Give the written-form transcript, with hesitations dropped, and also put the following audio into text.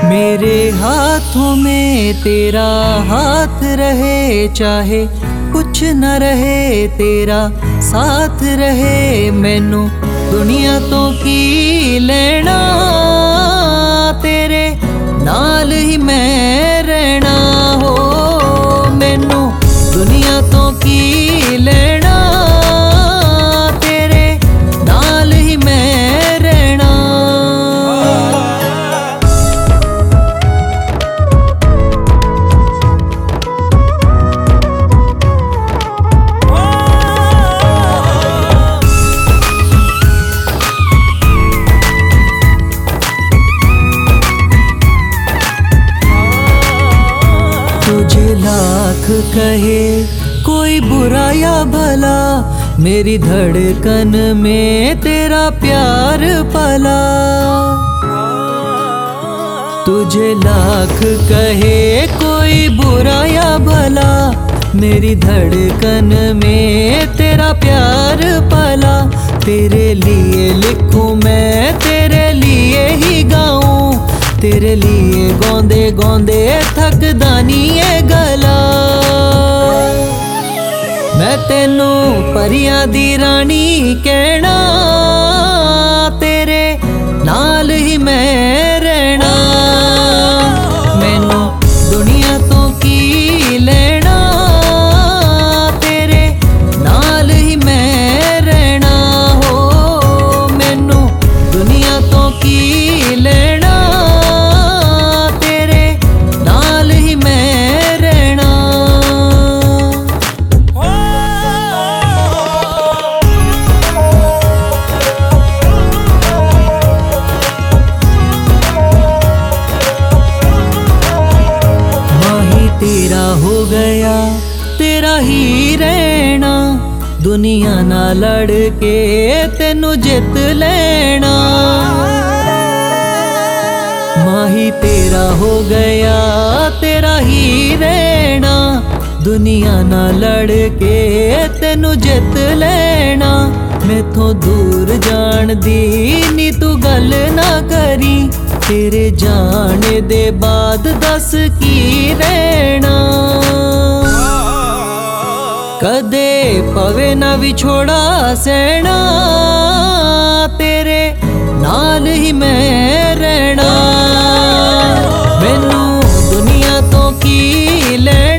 मेरे हाथों में तेरा हाथ रहे, चाहे कुछ न रहे तेरा साथ रहे। मैनू दुनिया तो की लेना, तेरे नाल ही मैं रहना हो। मैनू दुनिया तो की लेना, तेरे नाल ही मैं रहना। तुझे लाख कहे कोई बुरा या भला, मेरी धड़कन में तेरा प्यार पला। तुझे लाख कहे कोई बुरा या भला, मेरी धड़कन में तेरा प्यार पला। तेरे लिए लिखूं मैं, तेरे लिए ही गाऊं, तेरे लिए गौंदे गौंदे थकदा नी ए गला। मैं तेनू परियां दी रानी कहना, तेरे नाल ही मैं रहना। मैनू दुनिया तो की लेना, तेरे नाल ही मैं रहना हो। मैनू दुनिया तो की लेना, तेरा हो गया तेरा ही रहना। दुनिया ना लड़ के तेनू जित लेना। माही तेरा हो गया तेरा ही रहना। दुनिया ना लड़ के तेनू जित लेना। मैथों दूर जान दी नी तू गल ना करी, तेरे जाने दे बाद दस की रहना। कदे पवे ना विछोड़ा सहना, तेरे नाल ही मैं रहना। मैनू दुनिया तो की लेना।